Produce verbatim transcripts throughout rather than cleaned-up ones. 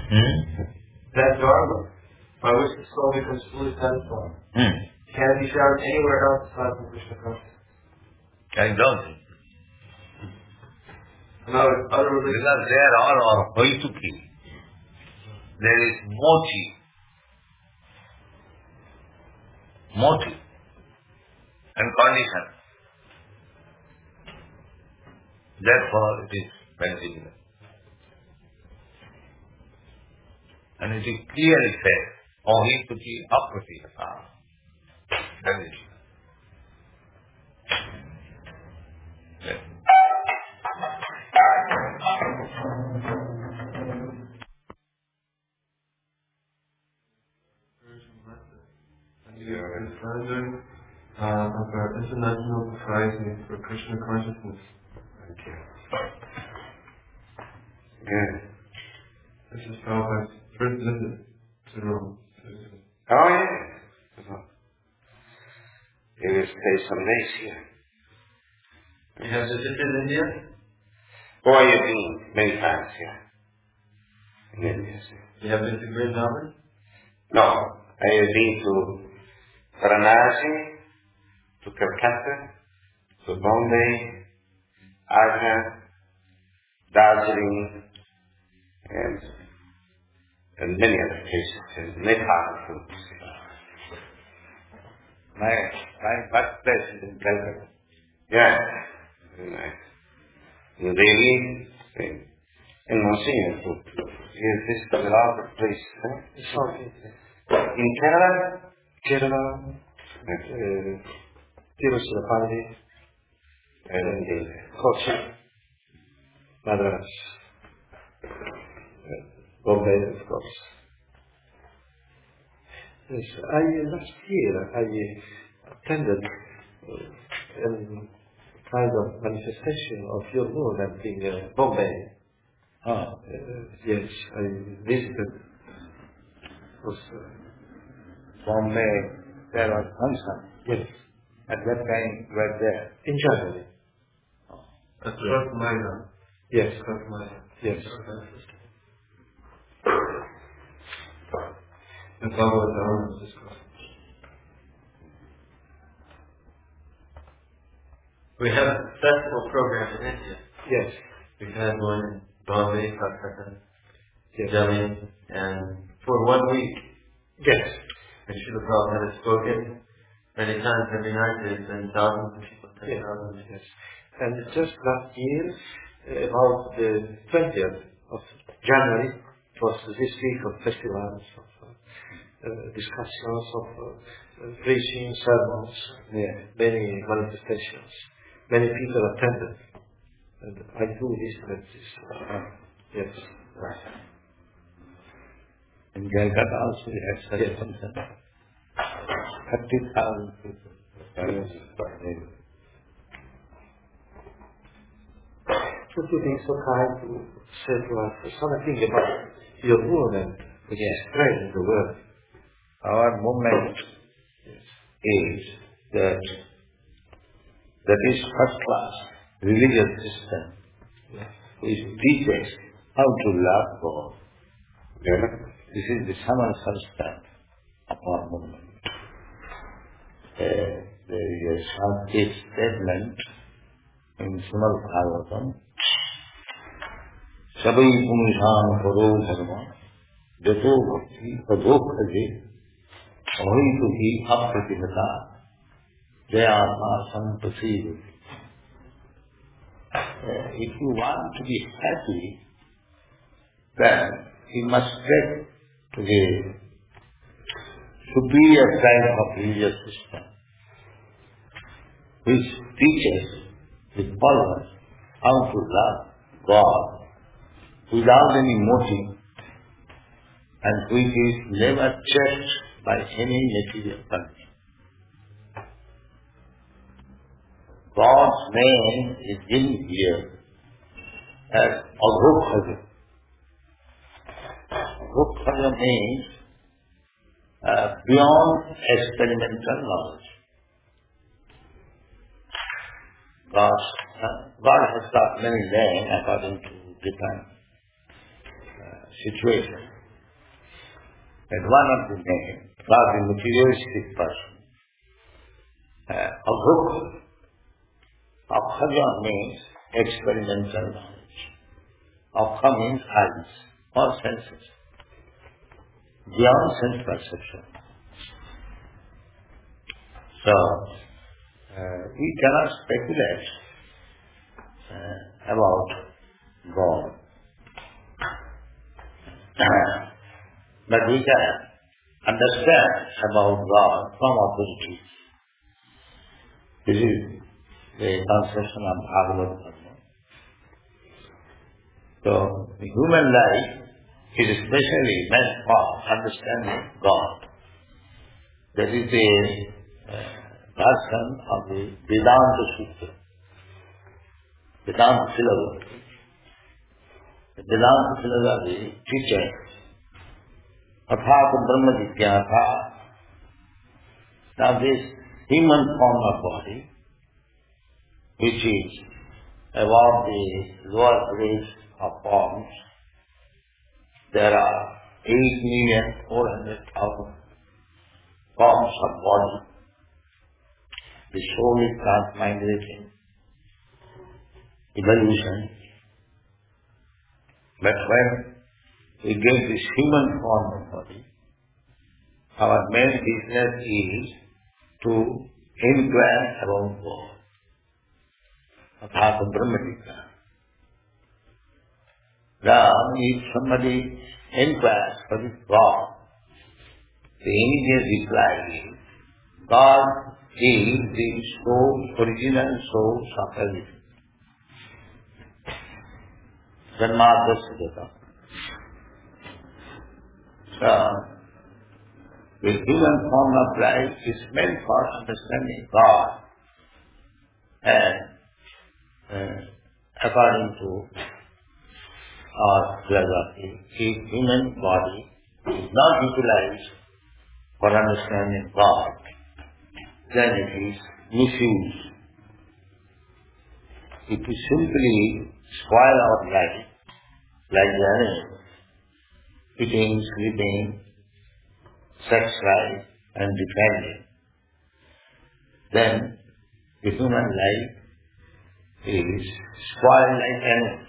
Hmm? That dharma, by which the soul becomes fully satisfied, Hmm. can it be found anywhere else aside from Krishna consciousness? I don't think. No, other religions. Because they are all are hoituki. There is moti. Moti. And condition. Therefore it is beneficial. And it is clearly said, ohituki apratihata. That is. Yes. And you are further uh, of our international society for Krishna consciousness. Thank you. Good. This is Prabhupada's first visit to Rome. Oh, yes. He will stay some days here. You have visited India? Oh, I have been many times here. In India, sir. You have been to Vrindavan? No, I have been to Varanasi, to Calcutta, to Bombay, Agra, Darjeeling, and, and many other places, and Nepal too. My, my birthplace is in Calcutta. Yeah, very nice. In Delhi, and in Monsignor too. He visited a lot of places. Huh? In Kerala, Kerala, uh, Tirusirapalli, and in Kochi, Madras, uh, Bombay, of course. Yes, I, last year I attended uh, a kind of manifestation of your movement in uh, Bombay. Oh. Uh, yes, I visited. Was, uh, Bombay, there was function. yes. At that time, we were there. In January. That's first Maya. Yes. First Maya. Yes. The Bhagavad Gita is discussed. We have festival programs in India. Yes. We've had one in Bombay, Calcutta, Yes. Delhi, and for one week. Yes. And Srila Prabhupada has spoken many times every night. There's been thousands of people, ten Yes. thousands. Yes. And just last year, uh, about the twentieth of January, it was this week of festivals, of uh, uh, discussions, of uh, uh, preaching, sermons, yeah, many manifestations. Many people attended. And I do listen this. Uh, yes. Right. In Calcutta also we had such Yes. a function. thirty thousand people. Yes. Would you be so kind to say to us something about your movement, which is spread in the world? Our movement Yes. is that that is first class religious system Yes. which teaches how to love God. Yeah. This is the summary substance of our movement. Uh, there is a short statement in Srimad Bhagavatam. Sabai Punishan Paro Dharma Jato Bhakti Padokhaje Ahituki Apratihata Jayatma Sampasidati. If you want to be happy, then you must get to the superior type of religious system which teaches with power how to love God without any motive and which is never checked by any material condition. God's name is given here as Adhokhaja. Adhokhaja means uh, beyond experimental knowledge. God, uh, God has got many names according to different uh, situations. That one of the names for the materialistic person. Uh, Abhuk. Abhaja means experimental knowledge. Abha means eyes or senses. Beyond sense perception. So, uh, we cannot speculate uh, about God. But we can understand about God from authorities. This is the conception of Bhagavad Dharma. So, the human life is especially meant for understanding God. That is the uh, version of the Vedanta Sutra. Vedanta philosophy. The Vedanta philosophy teaches Athata Brahma Jigyasa. Now this human form of body, which is above the lower grades of forms, there are eight million four hundred thousand forms of body. The soul is transmigrating evolution. But when we get this human form of body, our main business is to inquire about God. Athata Brahma Jigyasa. Now, if somebody inquires what is God, the immediate reply is, God is the soul, original source of everything. Janmadhyasya. So, the human form of life is meant for understanding God, and uh, according to our philosophy, if human body is not utilized for understanding God, then it is misused. If we simply spoil our life, like the animals, eating, sleeping, sex life, and defending, then the human life is spoiled like animals.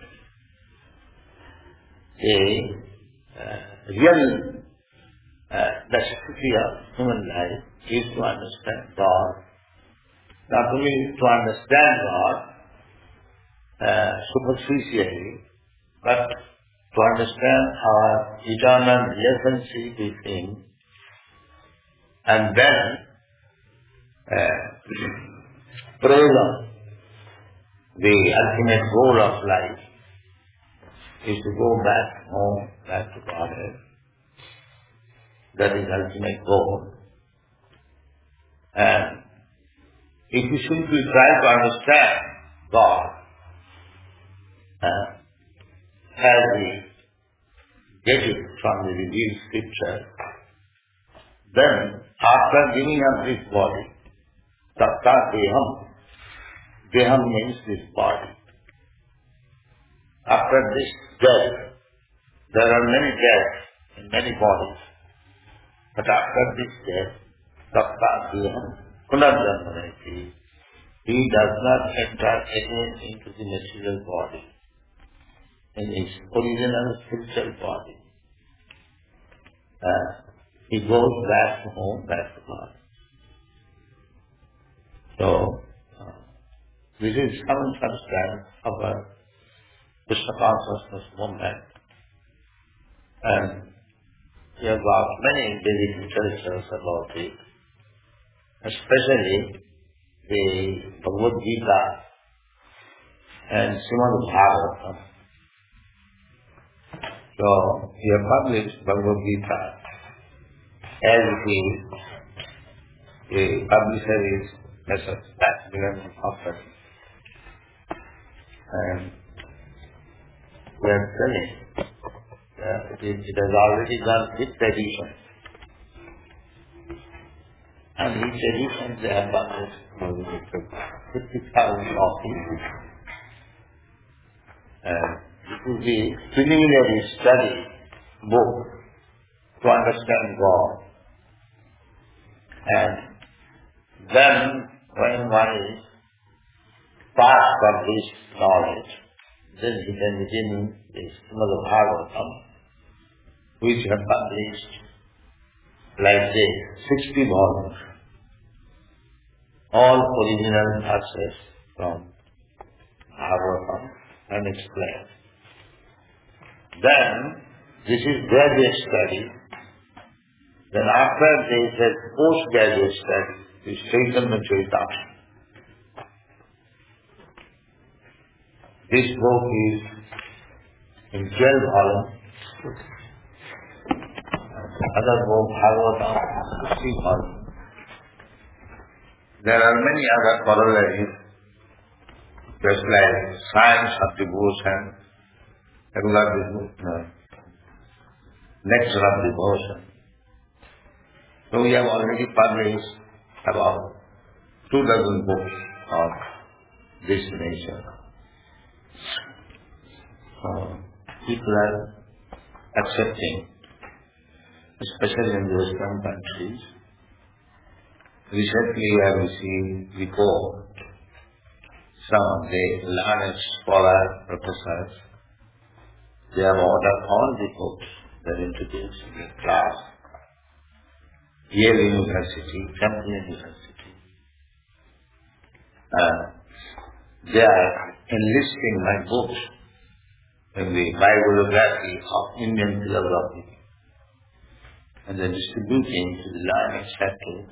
The uh, real uh, necessity of human life is to understand God, not only to understand God uh, superficially, but to understand our eternal relationship with Him, and then uh, prayer, the ultimate goal of life, is to go back home, back to Godhead. That is ultimate goal. And if you simply try to understand God, uh, as we get it from the revealed scripture, then after giving up this body, tatta deham, deham means this body. After this death, there are many deaths in many bodies. But after this death, tatta deham punarjanmanati, he does not enter again into the material body, in his original spiritual body. Uh, he goes back to home, back to God. So, uh, this is some substance of a Krishna consciousness movement. And we have got many Vedic literatures about it, especially the Bhagavad Gita and Srimad Bhagavatam. So, we have published Bhagavad Gita as the, the publisher is Mister Macmillan Author. And we are telling uh, it, it has already done fifth edition. And each edition they have published fifty thousand copies. And it is the preliminary study book to understand God. And then when one is past from this knowledge, then he can begin this Srimad Bhagavatam, which have published like this, sixty volumes, all original verses from Bhagavatam and explained. Then, this is graduate study. Then after this, a postgraduate study, is Chaitanya Charitamrita. This book is in twelve volumes. Other book, Bhagavatam, sixty volumes. There are many other corollaries, just like Science of Devotion, regular devotion, Nectar of Devotion. So we have already published about two dozen books of this nature. So people are accepting, especially in the Western countries. Recently I have received report, some of the learned scholar professors, they have ordered all the books that are introduced in the class, Yale University, Temple University. Uh, they are enlisting my books in the bibliography of Indian philosophy and they are distributing to the learned circles.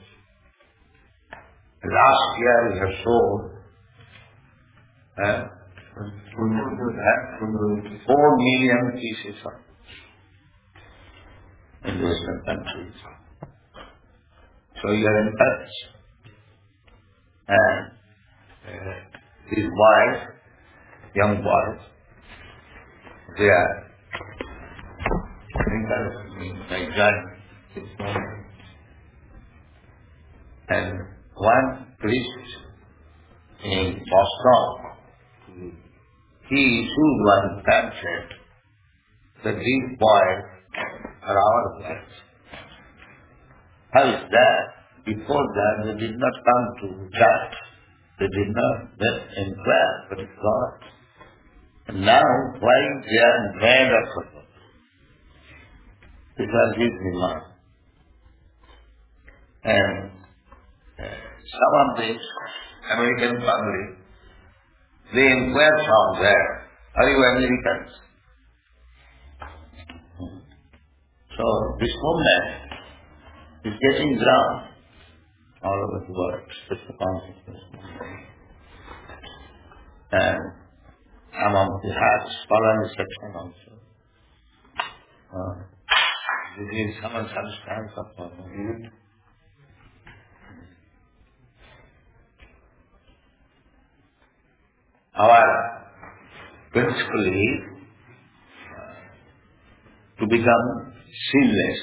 Last year we have sold uh, four million pieces of in Western countries. So you are in touch. And uh, these boys, young boys, they are encouraging me by joining this movement. And one priest in Boston, he issued one pamphlet that these boys are our boys. How is that? Before that they did not come to church. They did not inquire what is God. And now why they are mad of God? These are his remarks. And uh, some of this American public, they inquire from there, are you Americans? So this movement is getting ground all over the world, it's the consciousness movement. And among the hearts, scholarly section also. Uh, this is someone understands of our movement. Our principle is uh, to become sinless.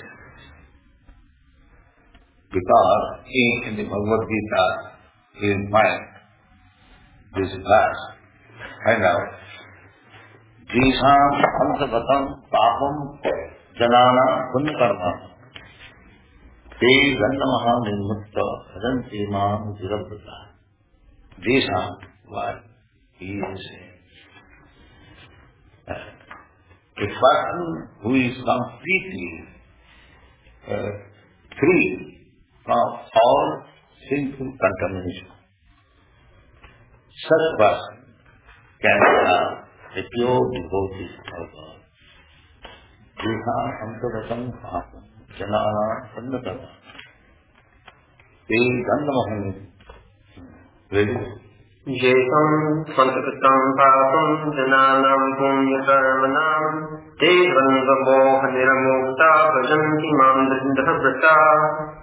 Because in, in the Bhagavad Gita, we will find this verse. Find out. Jisham antagatam papam janana punya karma te gandamaha nirmutta hadanti mam dhirabrata. Jisham, what he is saying. Uh, a person who is completely uh, free from all sinful contamination. Such a person can have a pure devotee of God. Jiha antagatam papam janana sannatata te gandamaham. Very good. Jetam santakatam papam jananam punya karmanam te dvandvamoha niramukta bhajanti mam dhridabrata.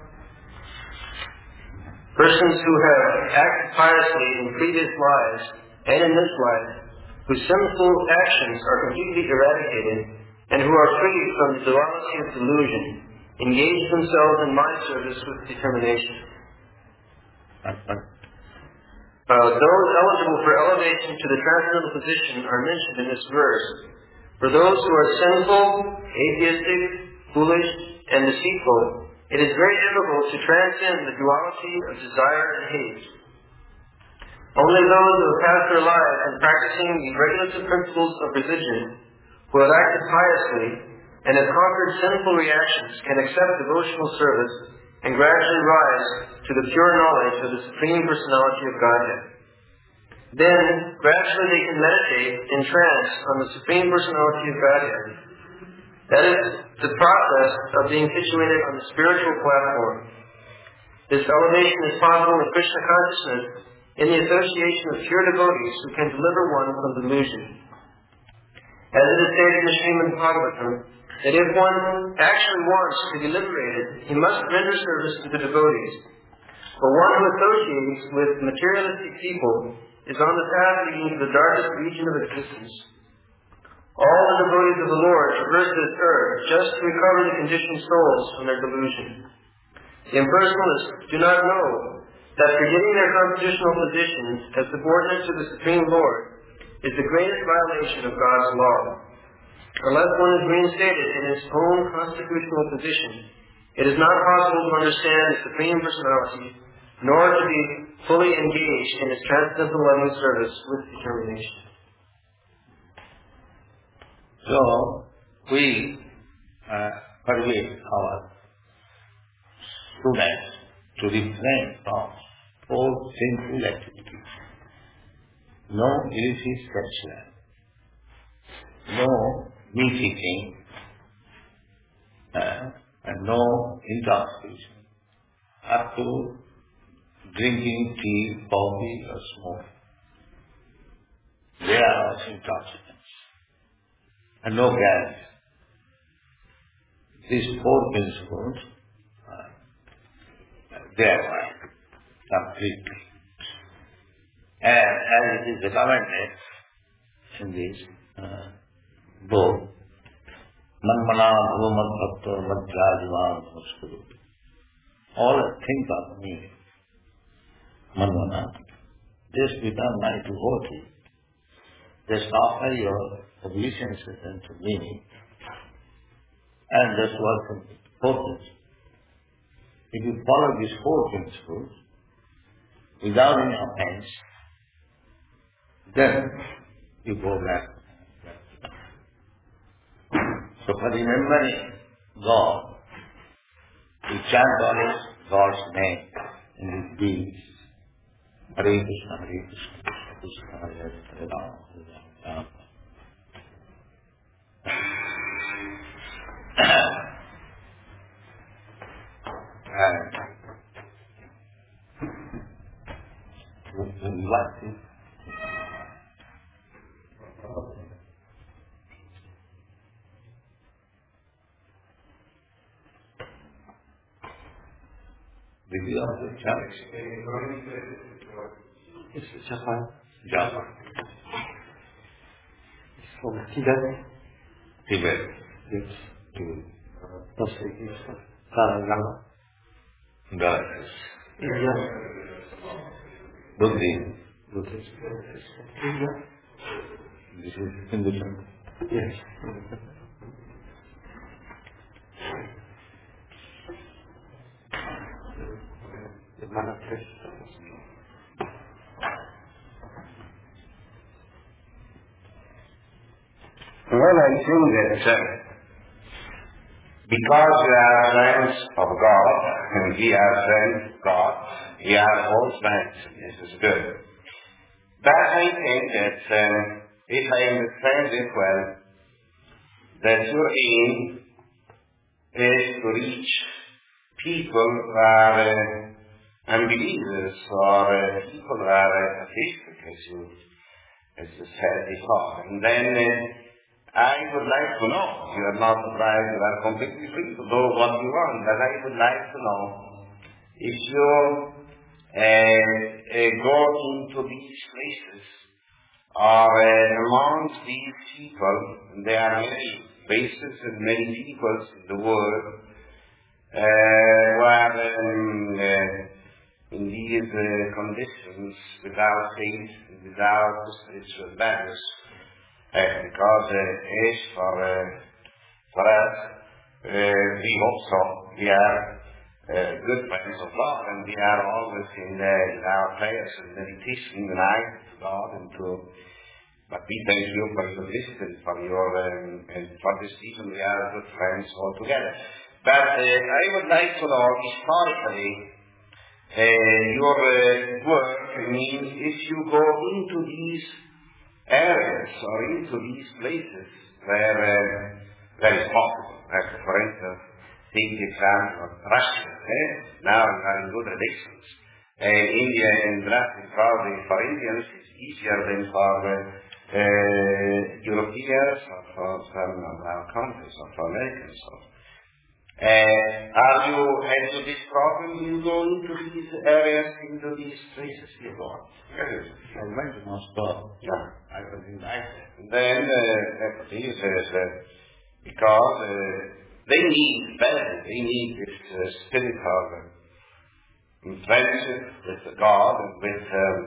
Persons who have acted piously in previous lives and in this life, whose sinful actions are completely eradicated and who are free from the duality of delusion, engage themselves in my service with determination. Uh, those eligible for elevation to the transcendental position are mentioned in this verse. For those who are sinful, atheistic, foolish, and deceitful, it is very difficult to transcend the duality of desire and hate. Only those who have passed their lives in practicing the regulative principles of religion, who have acted piously, and have conquered sinful reactions, can accept devotional service and gradually rise to the pure knowledge of the Supreme Personality of Godhead. Then, gradually they can meditate in trance on the Supreme Personality of Godhead. That is the process of being situated on the spiritual platform. This elevation is possible in Krishna consciousness in the association of pure devotees who can deliver one from delusion. As it is stated in the Srimad Bhagavatam, that if one actually wants to be liberated, he must render service to the devotees. For one who associates with materialistic people is on the path leading to the darkest region of existence. All the devotees of the Lord traverse this earth just to recover the conditioned souls from their delusion. The impersonalists do not know that forgetting their constitutional positions as subordinates to the Supreme Lord is the greatest violation of God's law. Unless one is reinstated in his own constitutional position, it is not possible to understand the Supreme Personality, nor to be fully engaged in his transcendental loving service with determination. So, we uh, permit our students to refrain from all sinful activities. No illicit sexual, no meat eating, uh, and no intoxication, up to drinking tea, coffee, or smoking. They are also intoxicants. And no gas. These four principles, uh, they are right, completely. And as it is recommended in this uh, book, Manmana Bhumat Bhakta Madhyajivan Namaskuru. All think of me, Manmana, just become my devotee. Just offer your obeisances unto me, and just work in focus. If you follow these four principles without any offense, then you go back. So for remembering God, we chant always God's name in His deeds. Hare Krishna, Hare Krishna, Krishna Krishna, Hare Hare, Rama, Hare Rama. And what is did you also chant? It's Japan. Java. It's from Tibet. Tibet. Yes. Tibet. That's it. It's from Dalai Lama. That India. Buddhism. Buddhist. It's from India. This is Hinduism. Yes. The manifest. Well, I think that uh, because we are friends of God, and we are friends of God, we are all friends. This is good. But I think that, uh, if I understand it well, that your aim is to reach people who are uh, unbelievers or uh, people who are atheistic, as you, as you said before. And then uh, I would like to know, you are not right, you are completely free to do what you want, but I would like to know if you uh, uh, go into these places or uh, amongst these people, there are many places and many peoples in the world uh, who are um, uh, in these uh, conditions without faith and without spiritual values. Uh, because uh, is for, uh, for us uh, we hope so. We are uh, good friends of God, and we are always in, uh, in our prayers and meditation united to God and to. But we thank you for your wisdom, for your um, and for this reason we are good friends all together. But uh, I would like to know historically uh, your uh, work means if you go into these areas or into these places where uh, where it's possible. Like, for instance, take the example of Russia. Eh? Now we are in good relations. Uh, India and Brazil, probably for Indians, is easier than for uh, uh, Europeans or for some of our countries or for Americans. Or, uh, are you, have you this problem? You go into these areas, into these places you go? Yes. I went to Moscow. Yeah. I was invited. Then, uh, this is, uh, because uh, they need better, they need this uh, spirit of uh, friendship with God and with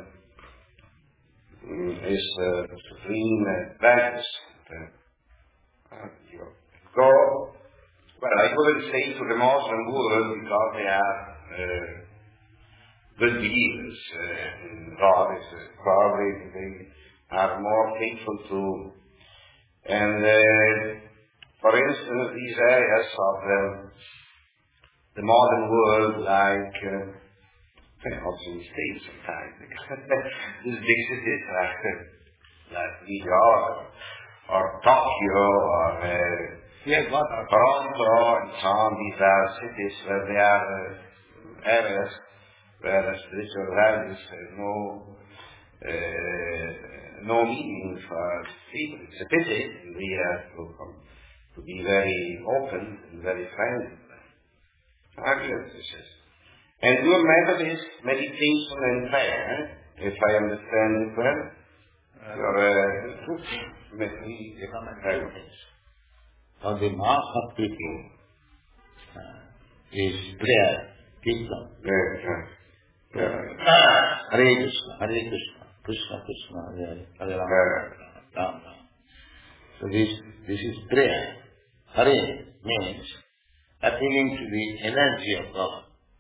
um, His uh, supreme uh, values. Uh, uh, you know, go, well, I wouldn't say to the Muslim world because they are uh, good believers uh, in God. Is uh, probably they are more faithful to, and uh, for instance, these areas of uh, the modern world, like uh, also in the States sometimes, these big cities like, like New York or Tokyo or uh, Yes, what Toronto and so on. These are cities where they are uh, areas where the spiritual values have no uh, no meaning for people. It's a pity, and we have to come to be very open and very friendly. Ah, good, this is. And your method is meditation and prayer, eh? If I understand it well. Uh, your uh, two things. method. We recommend two things. For the mass of people uh, is prayer, Kirtan. Yeah, yeah. Yeah. Hare Krishna, Hare Krishna, Krishna Krishna, Hare Hare Rama, Yeah. Rama Rama. So this, this is prayer. Hare means appealing to the energy of God.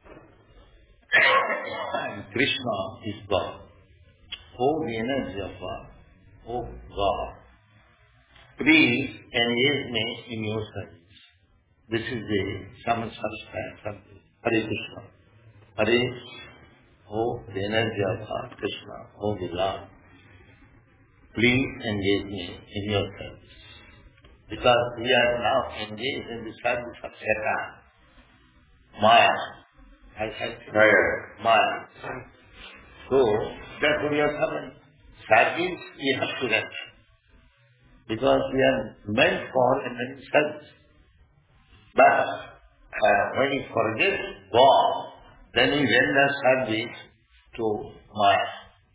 And Krishna is God. Oh, the energy of God. Oh, God. Please engage me in your service. This is the samsara of Hare Krishna. Hare, oh, the energy of God, Krishna, oh, the Lord. Please engage me in your service. Because we are now engaged in the service of Satan, Maya. I said, Yeah, yeah. Maya. So, therefore we are having service, we have to rest. Because we are meant for a many service. But uh, when we forget God, then we render service to Maya.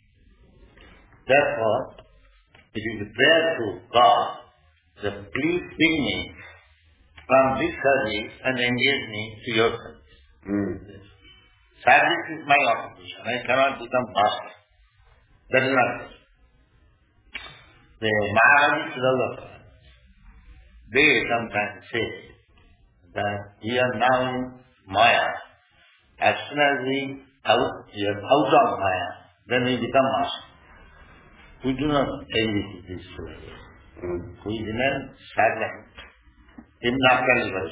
Therefore, it is a prayer to God that please bring me from this service and engage me to your service. Mm. Service is my occupation. I cannot become master. That is not it. The Mahavadi philosophers, they sometimes say that we are now in Maya. As soon as we out, we are out of Maya, then we become master. We do not agree with this philosophy. Mm. We remain silent in natural verse.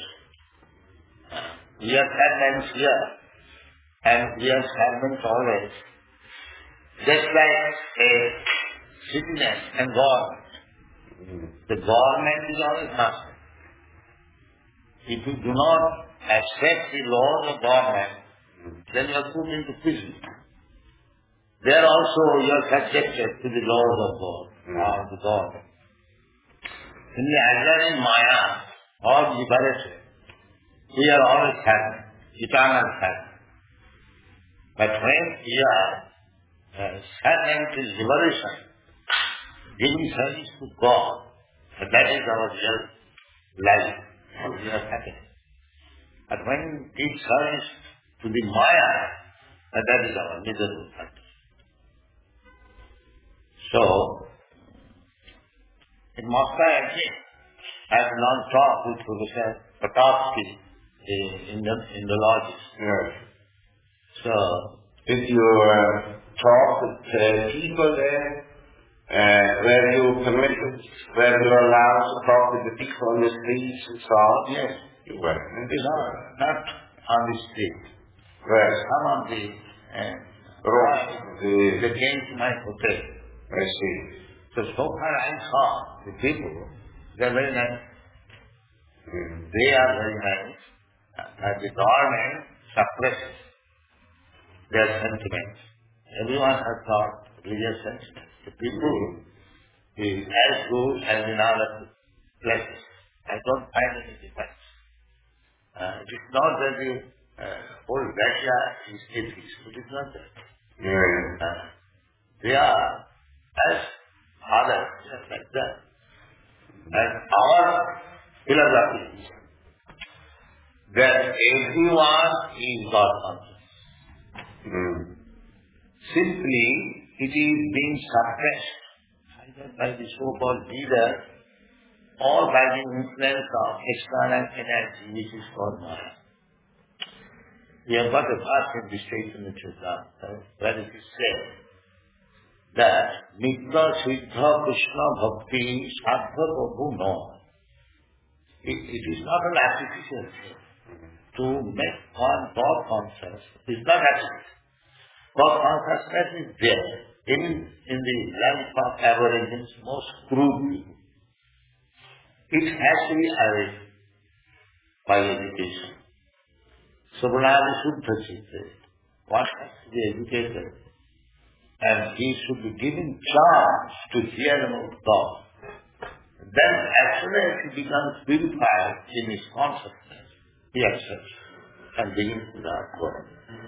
We are silent here, and we are silent always. Just like a citizen and government. Mm. The government is always master. If you do not accept the laws of government, then you are put into prison. There also you are subjected to the laws of God, Mm. of the government. In the either in Maya or liberated, we are always happy, eternal happy. But when we are uh, silent in liberation, giving service to God, and that is our real life, and we are happy. But when we give service to the Maya, and that is our miserable life. So, in Moscow again, I have not talked with Professor Patapsky in the, in the lodges. Yes. So, Did you uh, talk with uh, people there? Uh, were you permitted, were you allowed to talk with the people on the streets and so on? yes, You were. no, not on the street. Where? Some of the uh, Right. they The, came to my hotel. I see. So, so far I saw the people, they are very nice. Mm. They are very nice. And the government suppresses their sentiments. Everyone has got religious sentiments. The people is as good as in other places. I don't find any difference. Uh, it is not that the uh, whole Russia is atheist. It is not that. Yeah. Uh, they are as others, just like that. And our philosophy is that everyone is God conscious. Mm. Simply, it is being suppressed either by the so-called leader or by the influence of external energy which is called Maya. We have got a verse in the Chaitanya Charitamrita where it is said that Nitya Siddha Krishna Bhakti Sadha Prabhu no. It, it is not an artificial thing. To make one God conscious is not artificial. God consciousness is there in, in the life of aborigines, most crude people. It has to be awakened by education. Subhanallah Shuddha Chitta. One has to be educated. And he should be given chance to hear about God. Then as soon as he becomes purified in his consciousness, he accepts and begins to love God.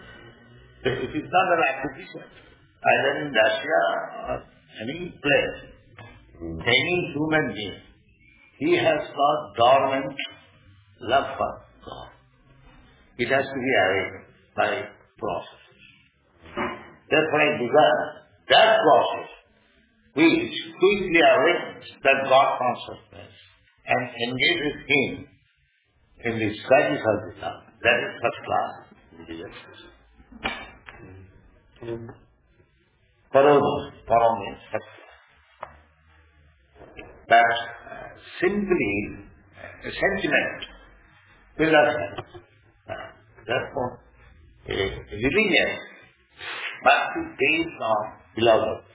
It is not an acquisition. Either in Russia or any place, any human being, he has got dormant love for God. It has to be awakened by process. Therefore I began that process which quickly awakens that God consciousness and engages him in the studies of the love. That is first class religious. Param, param means first class. That uh, simply uh, a sentiment will not happen. Uh, therefore, a religion must be based on philosophy.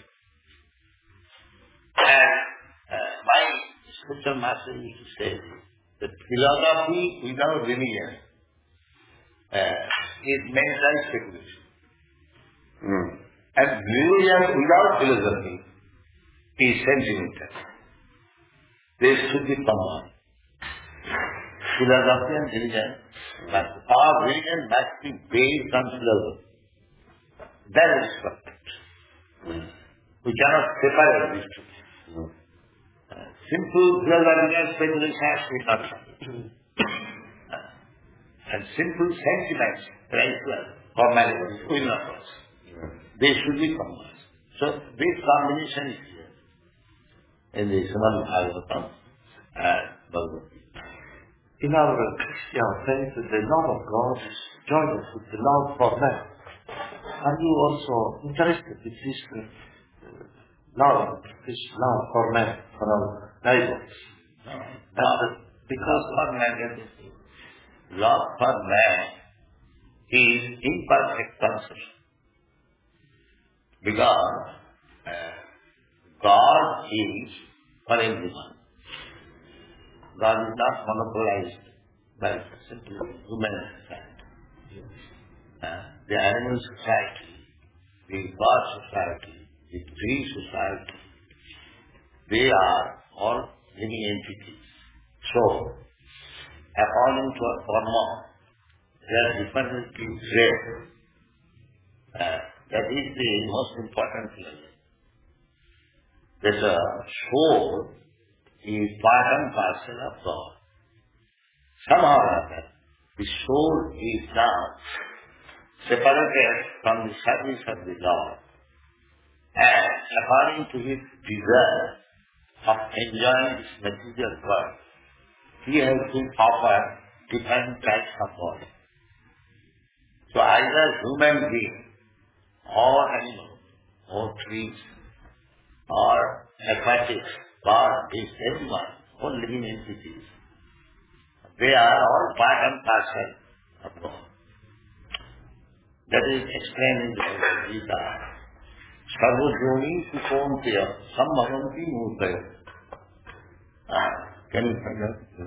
And uh, my spiritual master used to say that philosophy without religion uh, is mental speculation. Mm. And religion without philosophy is sentimental. They should be combined. Philosophy and religion, but our religion must be based on philosophy. That is perfect. Mm. We cannot separate these two. Mm. Uh, simple philosophical speculation has to be not uh, and simple sentiments, right, formalities, will not work. They should be combined. So this combination is here in the Srimad Bhagavatam and Bhagavad Gita. In our Christian faith, the love of God is joined with the love for man. Are you also interested in this uh, love, this love for man, for our neighbors? No, And love, uh, because love for man is love for man is imperfect conception. Because uh, God is for everyone. God is not monopolized by simply human society. Uh, the animal society, the bird society, the tree society, they are all living entities. So, according to our karma, they are differently trained. Uh, that is the most important thing. That the soul is part and parcel of God. Somehow or other, the soul is now separated from the service of the Lord, and according to his desire of enjoying this material world, he has been offered different types of body. So either human being, or animal, or trees, or aquatics, bird, beast, everyone, all living entities, they are all part and parcel of God. That is explained in the Bhagavad Gita. Sarvajoni Sukontiya Sambhavanti Murtaya. Can you find that?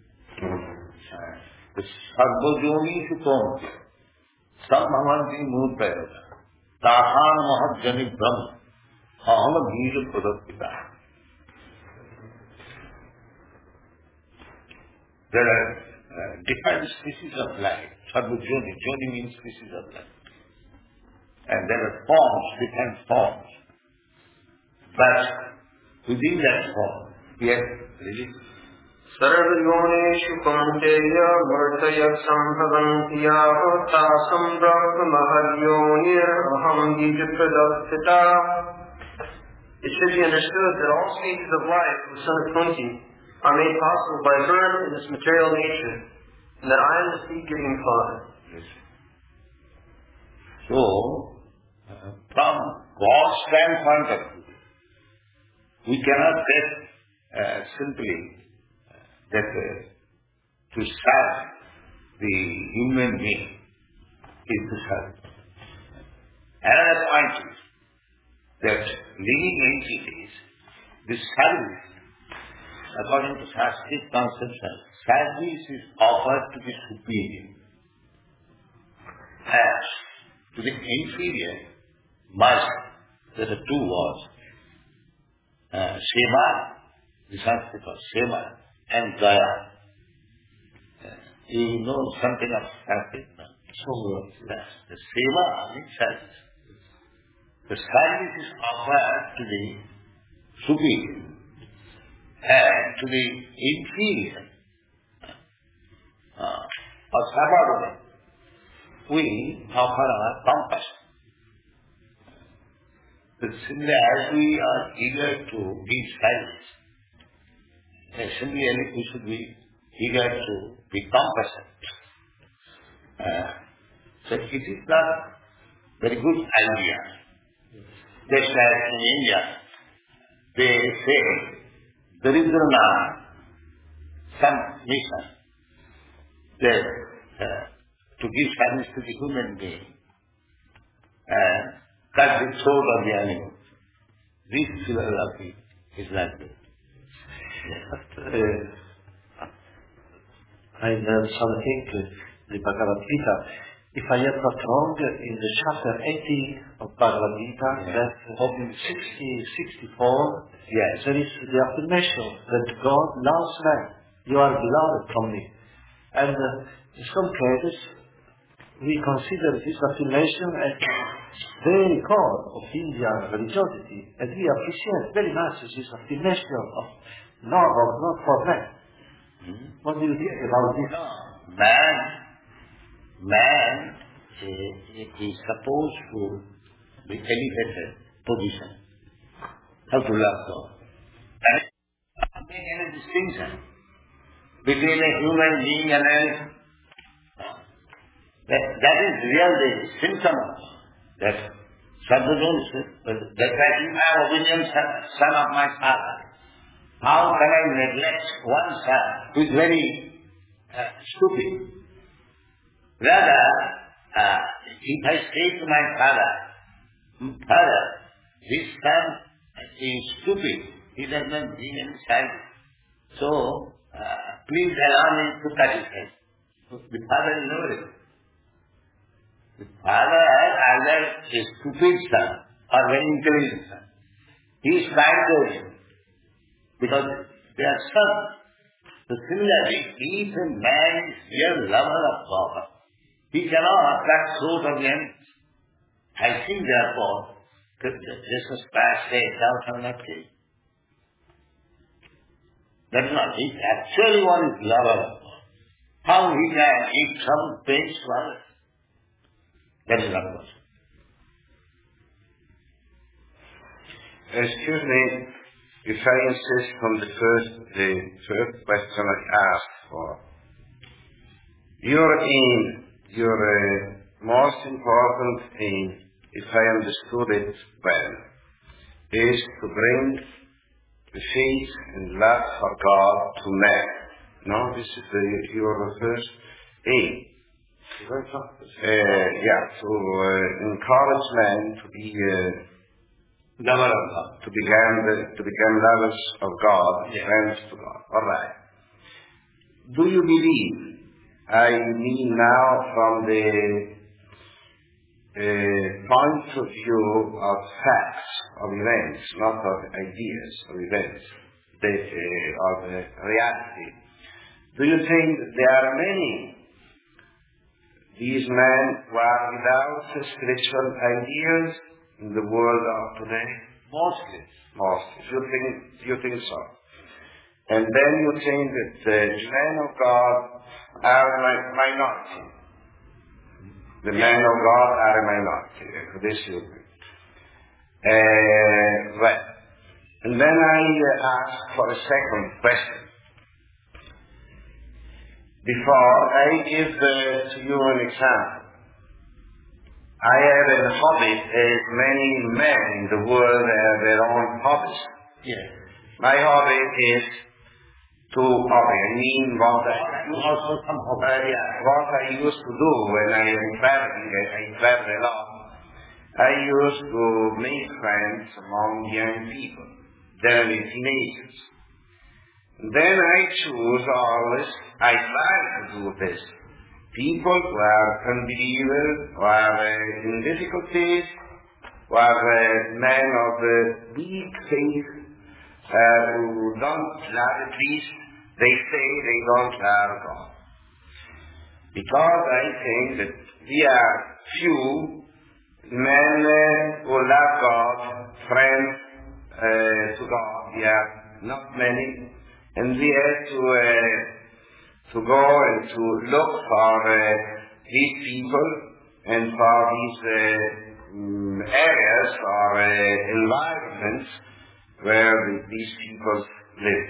The Sarvajoni Sukontiya Sambhavanti Murtaya Tahan Mahajani Brahma Aham Bija Pradapita. There are uh, different species of life. Sarvajoni, Joni means species of life. And there are forms, different forms. But within that form, we have really Sarvayoneshu Kaunteya Vartaya Sambhavantiya Tasam Brahma Mahadyonir Aham Dijapradapita. It should be understood that all stages of life of the son of Kunti are made possible by birth in this material nature, and that I am the seed-giving Father. Yes. So, uh, from God's standpoint of view, we cannot get uh, simply uh, that uh, to serve the human being is to serve. Another point is that living entities, this service, according to Sanskrit conception, service is offered to the superior. As to the inferior, must, there are two words, uh, Seva, the Sanskrit of Seva, and Gaya. Uh, you know something of Sanskrit? No? So, yes, the Seva means service. The service is offered to the superior and to the inferior uh, or subordinate. We offer our compassion. But similarly, as we are eager to give service, uh, similarly we should be eager to be compassionate. Uh, so it is not very good idea. Just as in India, they say, Daridrana, some mission, that uh, to give service to the human being and cut the throat of the animal. This philosophy is like this. But, uh, I learned something in the Bhagavad Gita. If I am not wrong, in the chapter eighty of Bhagavad Gita, Yeah. that uh, sixty, sixty-four, Yes. there is the affirmation that God loves man. You are beloved from me. And uh, in some cases, we consider this affirmation as very core of Indian religiosity, and we appreciate very much this affirmation of love of God for man. Hmm? What do you think about this? No. Man, man uh, is supposed to be elevated position. How to love God. And not make any distinction between a human being and an animal. That, that is really the symptom of that Sadhguru, that I am obedient son, son of my father. How can I neglect one son who is very uh, stupid? Rather, uh, if I say to my father, Father, this son is stupid, he does not bring any service. So, uh, please allow me to cut his head. The father is knowing. The father has either a stupid son or very intelligent son. He is trying to him because they are sons. So similarly, if a man is real lover of God, he cannot cut throat of the enemies. I think therefore, Jesus Christ said, thou shalt not kill. That is not. If actually one is lover of God, how he can eat some pains to others? That is not possible. Excuse me, if I insist on the first, the first question I asked for, your aim, your uh, most important aim, if I understood it well, is to bring the faith and love for God to men. No, this is the, your first aim. Uh, yeah, to uh, encourage men to be uh, to become to become lovers of God, yeah. Friends to God. All right. Do you believe? I mean now from the uh, point of view of facts, of events, not of ideas, of events, that, uh, of uh, reality. Do you think there are many these men who are without spiritual ideas in the world of today? Mostly. Mostly. You think, you think so? And then you think that the men of God are a minority. The men of God are a minority. This you think. Uh, well, and then I uh, ask for a second question. Before I give uh, to you an example, I have a hobby, as many men in the world have their own hobbies. Yes. My hobby is to hobby. I mean what I, also some hobby. Uh, yeah, what I used to do when I am traveling, I, I travel a lot. I used to make friends among young people, generally teenagers. Then I choose always, I try to do this. People who are unbelievers, who are uh, in difficulties, who are uh, men of uh, weak faith, uh, who don't love, at least they say they don't love God. Because I think that we are few men uh, who love God, friends uh, to God. We are not many. And we have to uh, to go and to look for uh, these people and for these uh, um, areas or uh, environments where the, these people live.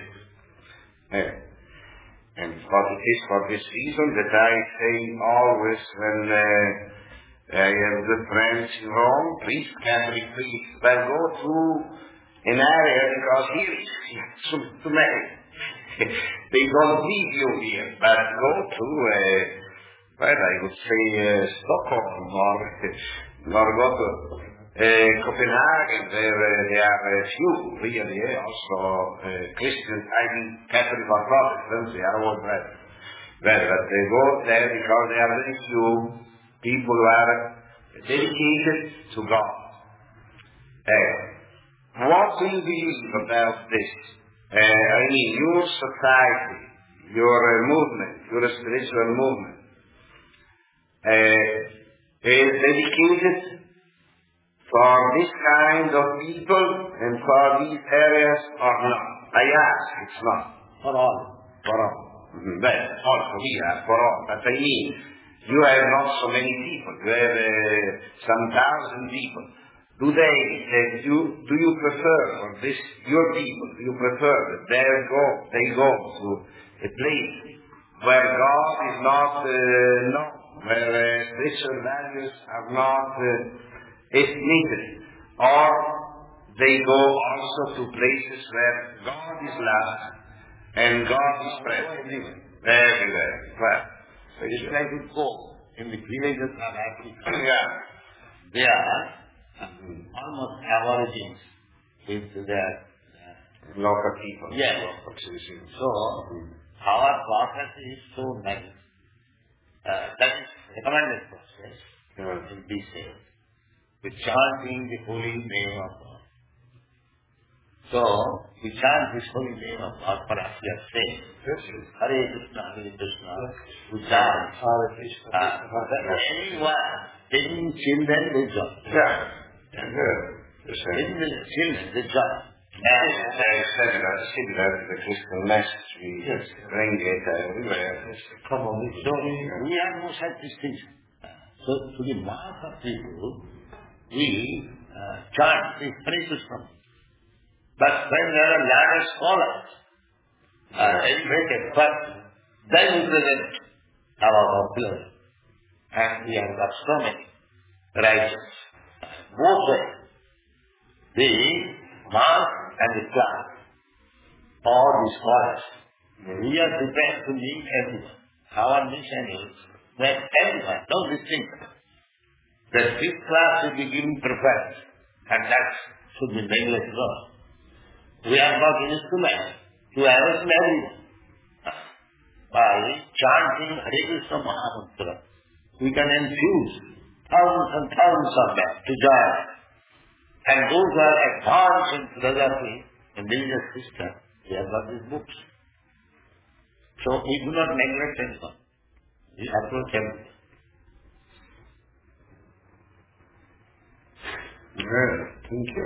Yeah. And for it is for this reason that I say always when uh, I have good friends in Rome, please, Catholic priests, well, go to an area because here is too, too many. They don't need you here, but go to, uh, well, I would say uh, Stockholm or, or go to uh, Copenhagen, where uh, there are uh, few, really, uh, also uh, Christians, I mean Catholic or Protestants, they are all brethren. Well, but they go there because there are very few people who are dedicated to God. Uh, what do you believe about this? Uh, I mean, your society, your uh, movement, your spiritual movement, uh, is dedicated for this kind of people and for these areas or not? I ask, it's not. For all. For all. Mm-hmm. Well, also here, for all. But I mean, you have not so many people. You have uh, some thousand people. Do they, uh, you, do you prefer, or this, your people, do you prefer that they go, they go to a place where God is not uh, known, where uh, spiritual values are not uh, estimated, or they go also to places where God is loved and God is present? Everywhere. Well, so it's like to go in the villages of Africa. Yeah. They are Mm-hmm. almost averaging with their uh, local people. Yes. Local citizens. So, mm-hmm. our process is so nice. Uh, that is recommended process yeah. in this way. With chanting the holy name of God. So, we chant this holy name of God for us, we are saying, Hare Krishna, Hare Krishna, we chant. Hare Krishna, uh, anyone, any children, they join. Yeah. Yeah, good. The same. Children, they join. And similar, similar to the Christian message, we yes. bring it everywhere. Yes. Come on, so we have no such distinction. So to the mass of people, we uh, chant the Hare Krishna. But when there are learned scholars, uh, educated person, they represent our popular. And we have got so many righteous. Both ways. The monk and the clerk. All the scholars. We are prepared to meet everyone. Our mission is that everyone, don't distinct, that this class should be given preference, and that should be neglected. We are not instruments to arrest everyone. By chanting Hare Krishna Mahamantra, we can infuse thousands and thousands of them to join. And those who are advanced in philosophy and religious system, they have got these books. So we do not neglect anyone. We approach everything. Well, thank you.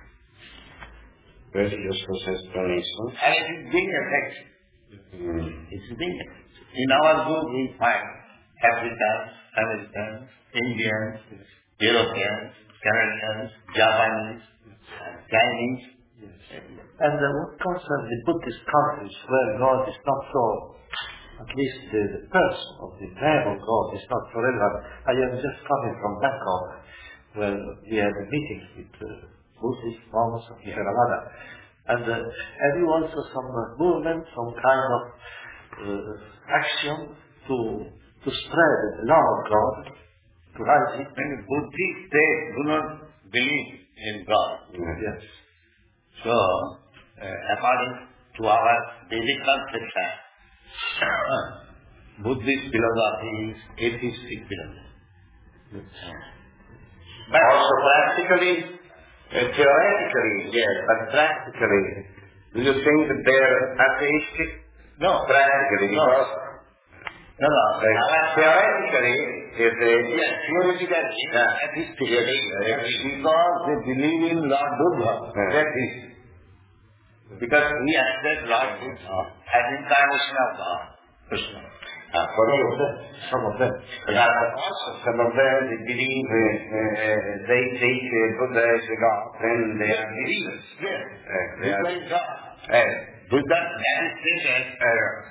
Very useful explanation. And it is being effective. Mm. It's being effective. In our group we find Africans, Americans, Indians, Europeans, Canadians, Japanese, Chinese. Yes. And uh, what concerns the Buddhist countries where God is not so, at least the, the person of the name of God is not so relevant. I am just coming from Bangkok where we had a meeting with uh, Buddhist monks of Theravada. And uh, have you also some uh, movement, some kind of uh, action to to spread the love of God, to rise it? Many Buddhists, they do not believe in God. Yes. So, uh, according to our Vedic conception, Buddhist philosophy is atheistic philosophy. Yes. But also practically, uh, theoretically, yes, but practically, do you think that they're atheistic? No. Practically, No. because No, no. like, theoretically, if they, Yes, theoretically, Yeah. atheistic. Yeah. Because they believe in Lord Buddha. Yeah. That is. Because we accept Lord Buddha as incarnation of God, Krishna. uh, for you, Some of them. but also some of them, they believe, uh, uh, they take uh, Buddha as a God, then they are believers. Yes. Uh, they Buddha are, is God. uh, Buddha, that is stated. uh,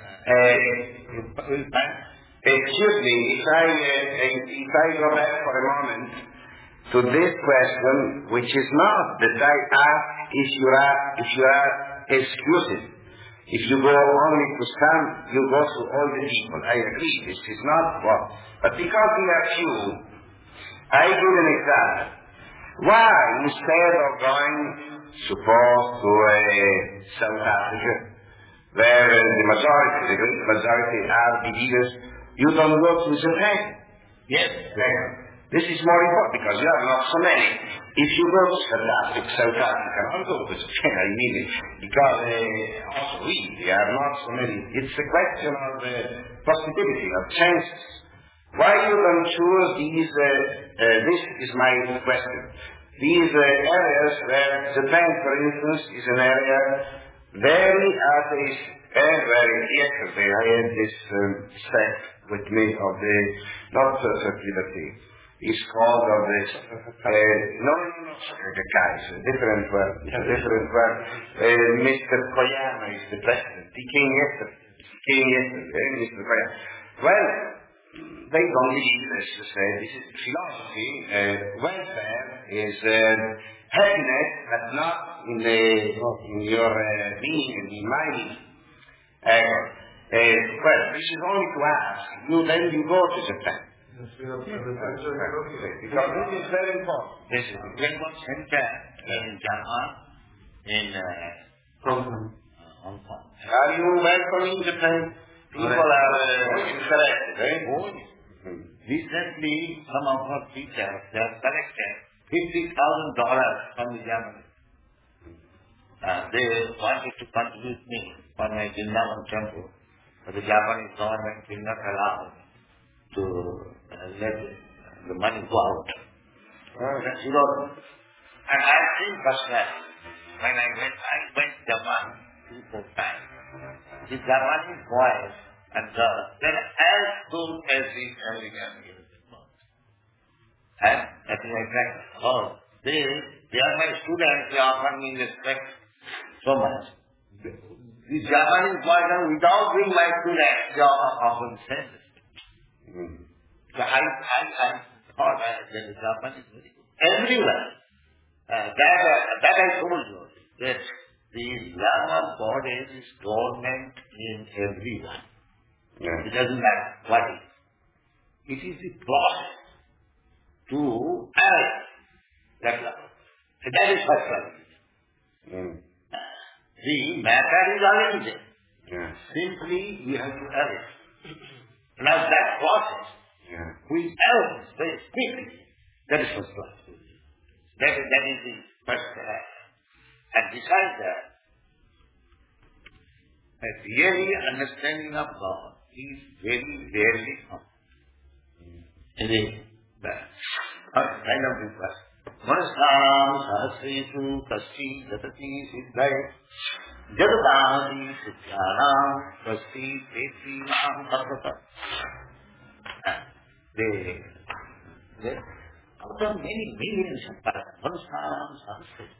uh, excuse me, if I, uh, if I go back for a moment to this question, which is not that I ask if you are, if you are exclusive. If you go only to some, you go to all the people. I agree, this is not what. But because we are few, I give an example. Why, instead of going, suppose, to uh, South Africa, where uh, the majority, the great majority are believers, you don't go to Japan? Yes. Right. This is more important because you have not so many. If you go to South Africa, South Africa, don't go to Japan, I mean it, because uh, also we, we are not so many. It's a question of uh, possibility, of chances. Why you don't choose these, uh, uh, this is my question, these uh, areas where Japan, for instance, is an area very atheist, and very, yesterday I had this um, sect with me of the, not perfect liberty. It's called of this, uh, no, no, no, the guys, a different word, a different word. Uh, Mister Koyama is the president. He came yesterday. He came yesterday, Mister Koyama. Well, they don't believe this. Uh, this is philosophy. Uh, welfare is uh, happiness, but not in the in your uh, being, in the mind. Uh, uh, well, this is only to ask. You then you go to Japan. Because this is very important. This is very much center in Japan, in uh, Hong Kong. Hong Kong. Are you welcome in Japan? People are uh, interested, eh? Oh, yes. Recently, some of our teachers, they have collected fifty thousand dollars from the Germany. Uh, they wanted to contribute me for my Vrindavan temple, but the Japanese government did not allow to uh, let the money go out. Uh, you know, and I think personally, when I went, I went to Japan three, four times. The Japanese boys and girls, they're as good as the American girls. And that is my practice. Oh, they, they are my students, they offer me respect. so much. The Japanese person, without doing my student, they are often senses. Mm. So I, I, I thought uh, that the Japanese very good. Everywhere. Uh, that, uh, that I told you, that the love of God is dormant in everyone. Yeah. It doesn't matter what it is. It is the process to add that love. So that is first love. Mm. The matter is already there. Yeah. Simply we have to add it. Now that process, Yeah. we add very quickly. That is first love. That, that is the first act. And besides that, a really understanding of God is very rarely found. In the kind of this verse. Manasam sahasresu kasti jatati siddhai jadavadi siddhanam kasti petri nam bhagavata. They, they, out of many millions of Manasam sahasresu.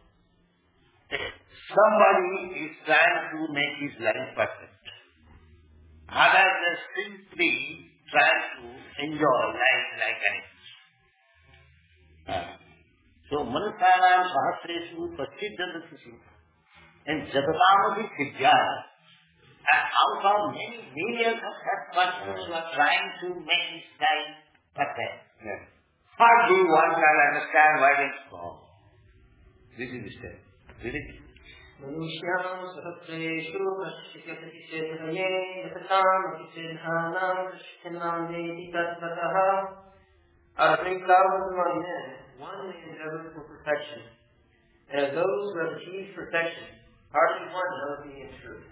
Somebody is trying to make his life perfect. Others are simply trying to enjoy life like animals. Uh, so, Manusanam Sahasresu Paschidjadasi and Jatatamati Siddhya. And out of many millions of such persons who are trying to make his life perfect. Yeah. Hardly one can understand why it's wrong. This is the step. Really? Manushyanam sahasreshu kashyatyati chedhaye yatatam chedhanam kashyanam neti tatvataha. Out of many thousands among men, one may endeavor for perfection. And of those who have achieved perfection, hardly one knows me in truth.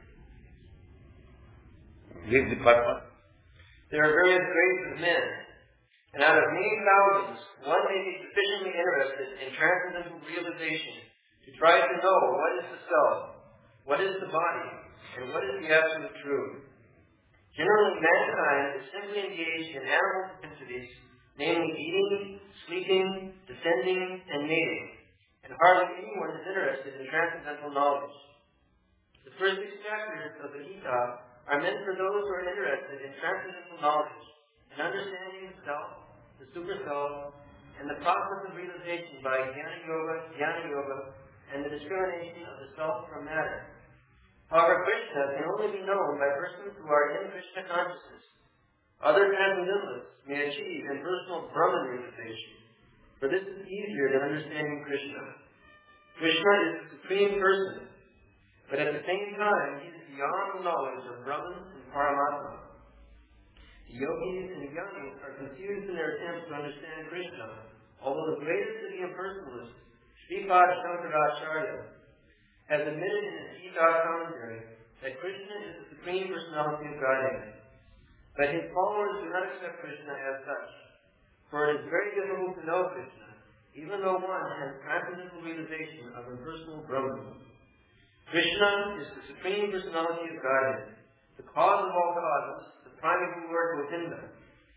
This is the purpose. There are various grades of men, and out of many thousands, one may be sufficiently interested in transcendental realization to try to know what is the self, what is the body, and what is the absolute truth. Generally, mankind is simply engaged in animal propensities, namely eating, sleeping, descending, and mating, and hardly anyone is interested in transcendental knowledge. The first six chapters of the Gita are meant for those who are interested in transcendental knowledge, in understanding the self, the super self, and the process of realization by Jnana Yoga, Jnana Yoga, and the discrimination of the self from matter. However, Krishna can only be known by persons who are in Krishna consciousness. Other transcendentalists may achieve impersonal Brahman realization, for this is easier than understanding Krishna. Krishna is the Supreme Person, but at the same time, he is beyond the knowledge of Brahman and Paramatma. The yogis and jnanis are confused in their attempts to understand Krishna, although the greatest of the impersonalists, Sripad Shankaracharya, has admitted in his Gita commentary that Krishna is the Supreme Personality of Godhead. But his followers do not accept Krishna as such, for it is very difficult to know Krishna, even though one has transcendental realization of impersonal Brahman. Krishna is the Supreme Personality of Godhead, the cause of all causes, the primeval Lord Govinda.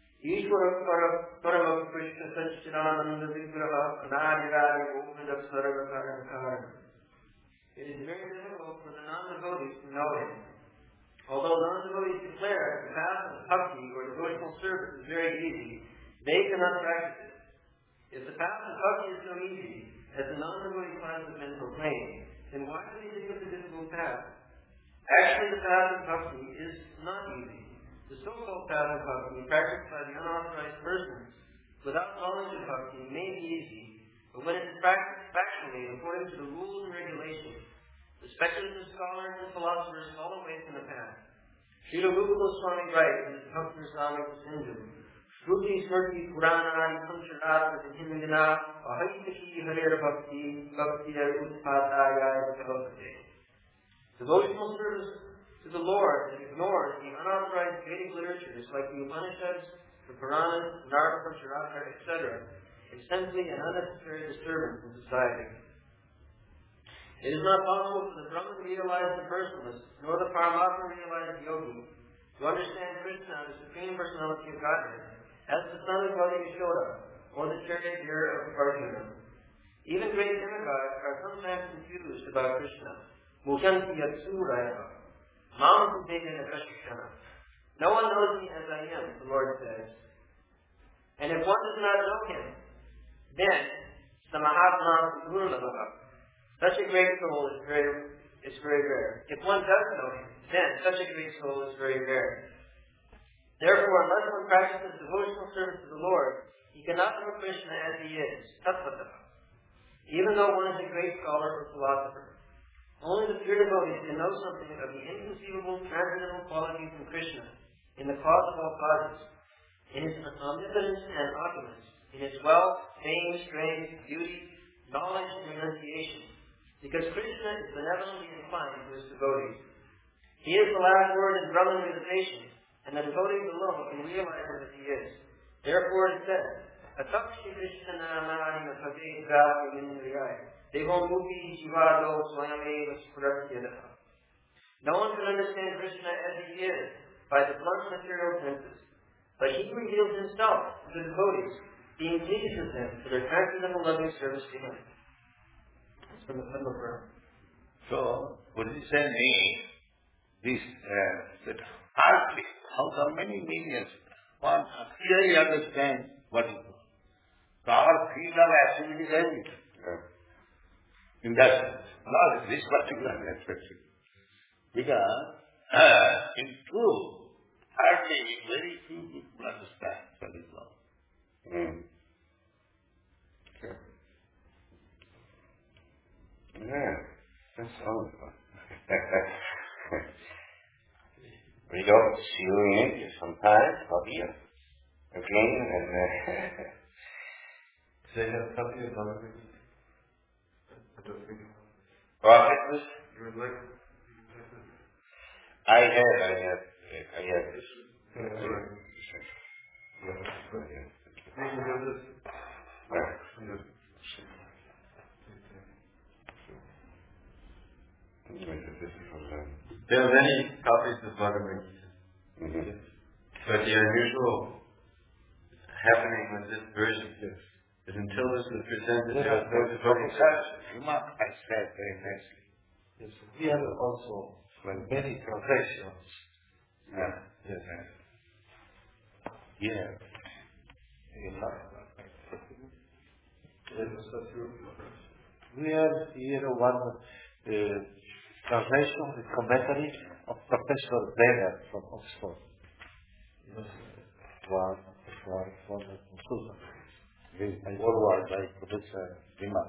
Ishvara Parama Krishna Satchidananda Vigraha Anadiradi Govinda Sarva Karankarana. It is very difficult for the non-devotees to know him. Although non-devotees declare the path of bhakti or devotional service is very easy, they cannot practice it. If the path of bhakti is so easy, as the non-devotee classes have been proclaimed, then why do they take up the difficult path? Actually, the path of bhakti is not easy. The so-called path of bhakti, practiced by the unauthorized persons, without knowledge of bhakti, may be easy, but when it is practiced factually according to the rules and regulations, the speculative scholars and philosophers fall away from the path. Srila Rupa Goswami writes in his Bhakti Rasamrita Sindhu, Shruti Smriti Purana Pancharata Hindana Ahayitaki Harer Bhakti Bhakti Utpataya Bhakti. Devotional service to the Lord that ignores the unauthorized Vedic literatures like the Upanishads, the Puranas, Narada Pancharata, et cetera is simply an unnecessary disturbance in society. It is not possible for the Brahman realized impersonalist, nor the Paramatma realized yogi, to understand Krishna, the Supreme Personality of Godhead, as the son of Gauri Yashoda, or the charioteer of Arjuna. Even great demigods are sometimes confused about Krishna, Mukhanti Yatsuraya. Mam Sudena Kashishana. No one knows me as I am, the Lord says. And if one does not know him, then Samahatma Gurulabha. Such a great soul is very is very rare. If one does know him, then such a great soul is very rare. Therefore, unless one practices devotional service to the Lord, he cannot know Krishna as he is, Tattvata, even though one is a great scholar or philosopher. Only the pure devotees can know something of the inconceivable, transcendental qualities in Krishna, in the cause of all causes, in his omnipotence and opulence, in his wealth, fame, strength, beauty, knowledge, and renunciation, because Krishna is benevolently inclined to his devotees. He is the last word in Brahman meditation, and the devotees alone can realize him as he is. Therefore it says, Atakshi Krishna Namani Paved Gati Indriyai. Devo Muti Jivado Swayame Spratyadaha. No one can understand Krishna as he is by the blunt material senses, but he reveals himself to the devotees, being pleased with them for their transcendental loving service to him. That's from the Padma Purana. So, what is saying, this, uh, that hardly, out of many millions, one clearly understands what is God. So our field of activity is everything. In that sense, not in this particular aspect. Because, uh, in truth, hardly very few people understand what is God. Mm. Okay. Yeah, that's all. We don't see you in India sometimes, or here, again, and uh, They have copy of Bhagavad Gita. I don't think. prophetess. You would like. I have, I have, I have this. Yeah, that's right. Yeah, that's right, yeah. You can have this. Yeah. Yes. Anyway, this is from them. There are many copies of Bhagavad Gita. Mm-hmm. But the unusual happening with this version Yes. is until this was presented, Yes, there was no devotees. Professor Remark I said very nicely. Yes, we have also many translations. Yeah. Yes. Yeah. We have here one uh, translation with commentary of Professor Brenner from Oxford. Yes. One, one, one, two. And forward by Professor Remark.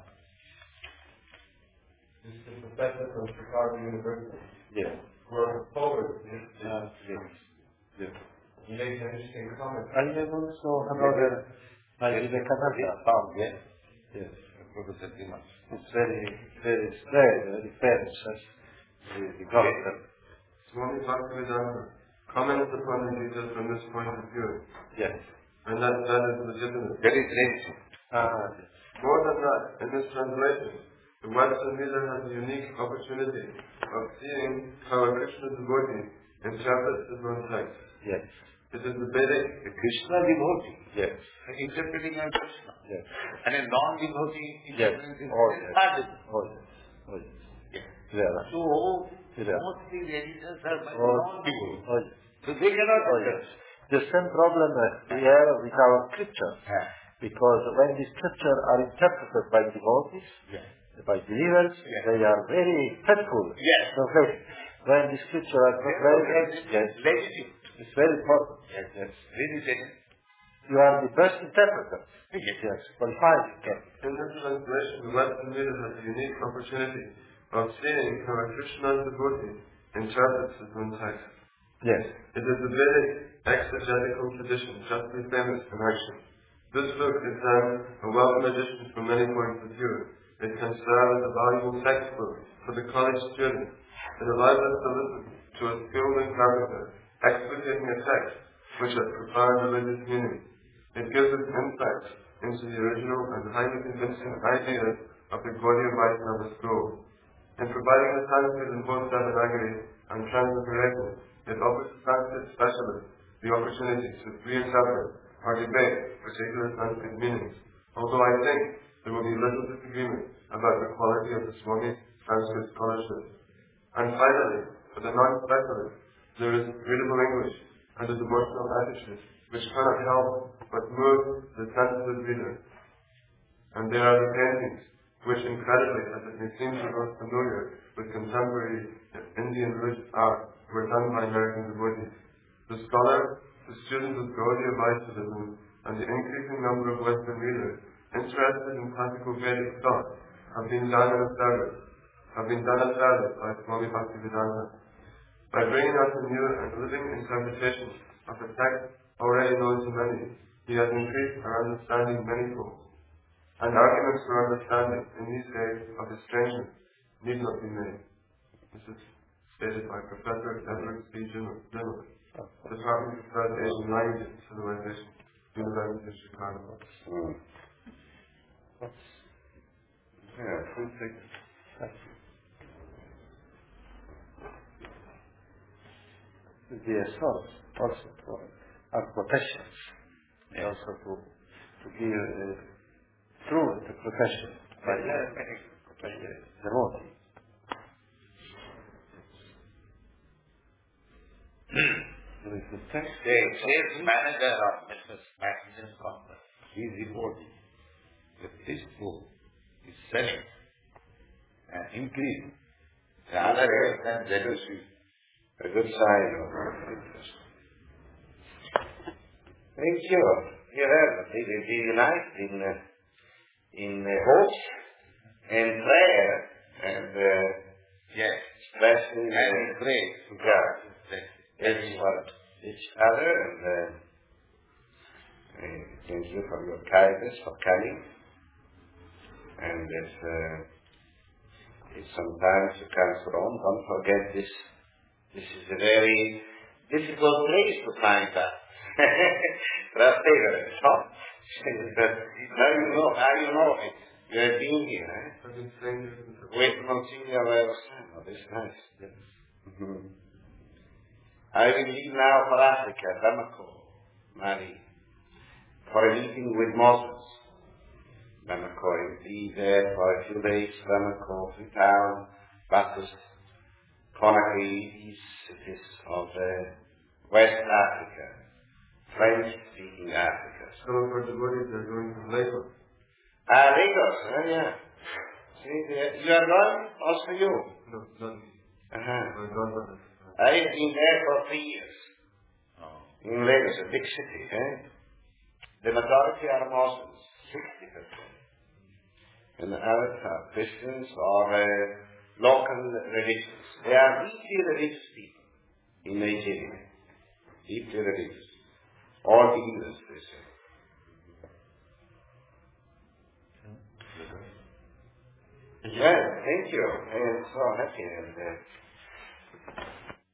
This is the professor from Chicago University. Yes. Wrote a forward. Uh, yes. Yes. He makes an interesting comment. I have also another by Vivekananda. Found, yes. Yes. Professor Remark. It's very, very straight, very fair, says the, the gospel. Swami Bhaktivedanta comments upon the Gita from this point of view. Yes. And that, that is legitimate. Very great. Ah, yes. More than that, in this translation, the Western reader has a unique opportunity of seeing how a Krishna devotee interprets his own text. Yes. It is the Vedic. A Krishna devotee. Yes. Interpreting as Krishna. Yes. And a non-devotee Yes. interpreting Oh, as yes. Sadhu. Oh, yes. Oh, yes. Yes. Yeah. So, Yeah. mostly the editors are by Oh, non-devotee. oh, yes. So they cannot Oh, interpret. yes. The same problem uh, we have with our scriptures. Yeah. Because when the scriptures are interpreted by devotees, Yeah. by believers, Yes. they are very faithful. Yes. Okay. When the scripture are not very, yes, Legitimate. it's very important. Yes, yes. Really legitimate. You are the best interpreter. Yes. Yes, qualified interpreter. In this translation, the Western reader has a unique opportunity of seeing how a Krishna devotee interprets his own text. Yes. It is the Vedic exegetical tradition justly famous in action. This book is then a welcome addition from many points of view. It can serve as a valuable textbook for the college student. It allows us to listen to a skilled interpreter explicating a text which has profound religious meaning. It gives us insights into the original and highly convincing ideas of the Gaudiya Vaishnava school. In providing a Sanskrit in both Devanagari and transliteration, it offers Sanskrit specialists the opportunity to reinterpret or debate particular Sanskrit meanings, although I think there will be little disagreement about the quality of the Swami Sanskrit scholarship. And finally, for the non-specialist, there is readable English and a devotional attitude, which cannot help but move the sensitive reader. And there are the paintings, which incredibly, as it may seem to us familiar with contemporary Indian religious art, were done by American devotees. The scholar, the student of Gaudiya Vaishnavism, and the increasing number of Western readers interested in classical Vedic thought have been done in a service, have been done a service by Swami Bhaktivedanta. By bringing us a new and living interpretation of a text already known to many, he has increased our understanding manyfold. And arguments for understanding in these days of estrangeness need not be made. This is stated by Professor Edward C. Jimmer, Department of South Asian Languages and Civilization, University of Chicago. Mm. Yeah, full thing. The source also for our quotations, Yes. also to to give uh, true interpretation by Yeah, the, very by the devotee. There is the text. The sales manager of Missus Mackinson Company, he is reporting that this book is selling and increasing. The other is than that is A good sign of interest. Thank you. You have they will be united in uh, in uh, hopes and prayer and uh, yes, stressing and uh, in praise to God. God. That's Yes, for each other, and uh, uh, thank you for your kindness, for coming. And if, uh, if sometimes you come from, don't forget this. This is a very difficult place to find that. Trastevere, so? Now you know, now you know it. You have been here, eh? I've been saying this since the With Monsignor Rosano, this is nice. Yes. Mm-hmm. I will leave now for Africa, Bamako, Mali, for a meeting with Moses. Bamako, I will be there for a few days, Bamako, Freetown, Batus, Conakry, these cities of uh, West Africa, French-speaking Africa. Some of our devotees are going to Lagos. Ah, Lagos, oh yeah. See, there- you are going? Also you? No, not me. Uh-huh. My godmother. I have been there for three years. Oh. In Lagos, a big city, eh? The majority are Muslims, sixty percent. And the others are Christians or uh, local religions. They are deeply religious people in Nigeria. Deeply religious. All believers, they say. Yeah, thank you. I am so happy. And, uh,